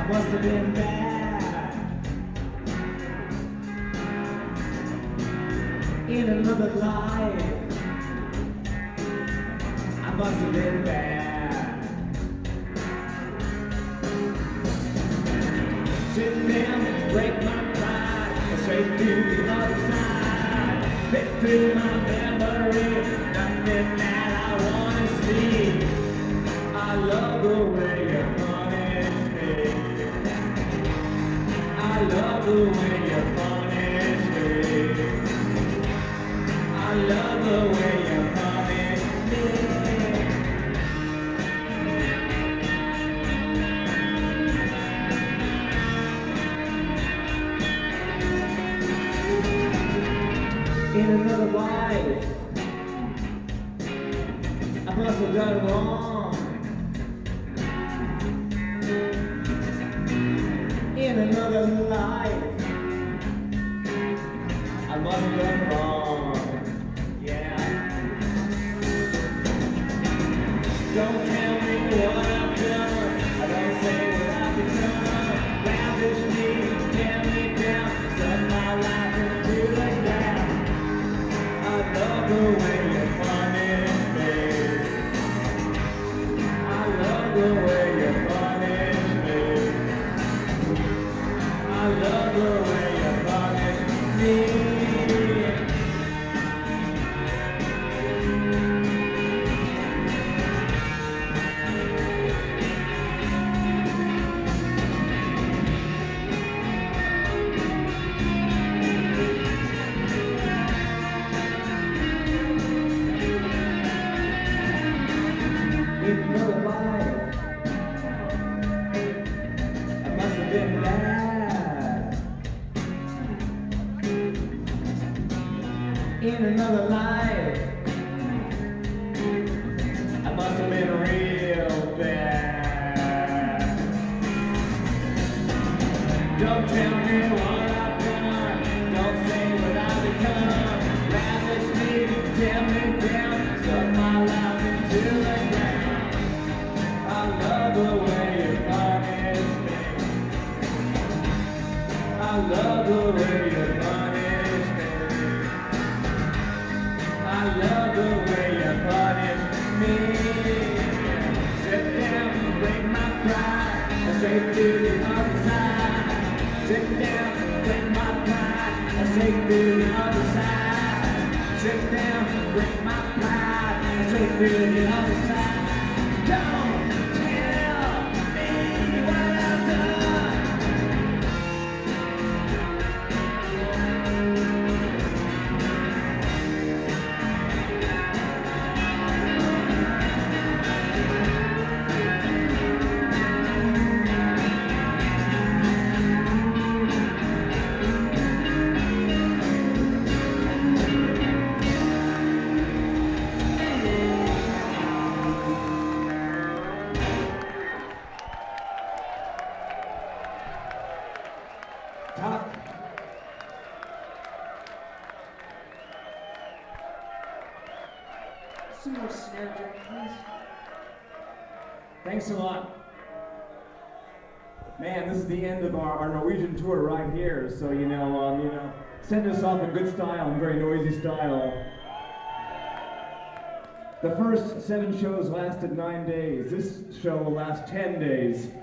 must have been bad in another life. I must have been bad. Sit down and break my pride, straight through the other side, fit through my memory, nothing that I wanna see. I love the way you punish me. I love the way you punish me. I love the way you punish me. In another life, I must have done wrong. In another life, I must have done wrong. Yeah. Don't tell me what I've done. I don't say what I've become. Lavish me, tear me down, set my life into the ground. I love the way you punish me. I love the way you punish me. I love the way you punish me. In another life, I must have been bad. In another life, I must have been real bad. Don't tell me what I've done. Don't say what I've become. Lavish me, tear me down, suck my life into the ground. I love the way you punish me. I love the way you punish me. I love the way you punish me. Sit down and break my pride, straight to the other side. Sit down and break my pride, straight to the other side. Sit down and break my pride, straight to the other side. Don't tell me what I've done. Talk. Some more snare drum, please. Thanks a lot. Man, this is the end of our Norwegian tour right here. So send us off in good style and very noisy style. The first 7 shows lasted 9 days. This show will last 10 days.